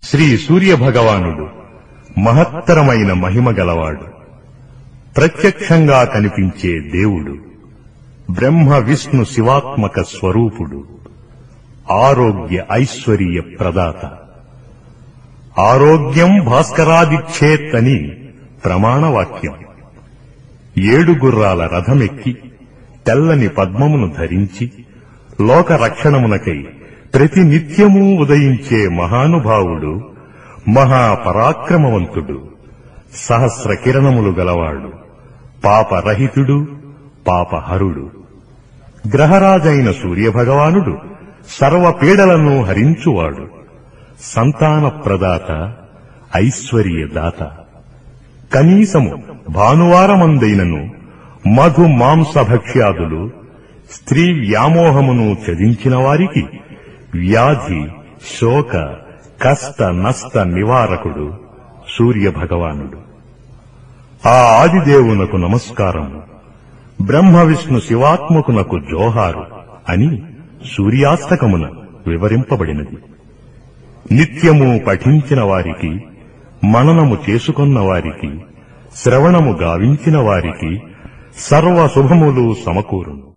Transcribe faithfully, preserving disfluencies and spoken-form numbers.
శ్రీ సూర్యభగవానుడు మహత్తరమైన మహిమ గలవాడు. ప్రత్యక్షంగా కనిపించే దేవుడు. బ్రహ్మ విష్ణు శివాత్మక స్వరూపుడు. ఆరోగ్య ఐశ్వర్య ప్రదాత. ఆరోగ్యం భాస్కరాదిచ్చేత్ అని ప్రమాణవాక్యం. ఏడు గుర్రాల రథమెక్కి తెల్లని పద్మమును ధరించి లోక రక్షణమునకై ప్రతినిత్యమూ ఉదయించే మహానుభావుడు, మహాపరాక్రమవంతుడు, సహస్ర కిరణములు గలవాడు, పాపరహితుడు, పాపహరుడు. గ్రహరాజైన సూర్యభగవానుడు సర్వపీడలను హరించువాడు. సంతాన ప్రదాత, ఐశ్వర్యదాత. కనీసము భానువారమందైనను మధు మాంసభక్ష్యాదులు, స్త్రీ వ్యామోహమును త్యజించిన వారికి వ్యాధి, శోక, కష్ట నష్ట నివారకుడు సూర్యభగవానుడు. ఆ ఆదిదేవునకు నమస్కారము, బ్రహ్మ విష్ణు శివాత్మకునకు జోహారు అని సూర్యాస్తకమున వివరింపబడినది. నిత్యము పఠించిన వారికి, మననము చేసుకొన్న వారికి, శ్రవణము గావించిన వారికి సర్వ శుభములు సమకూరును.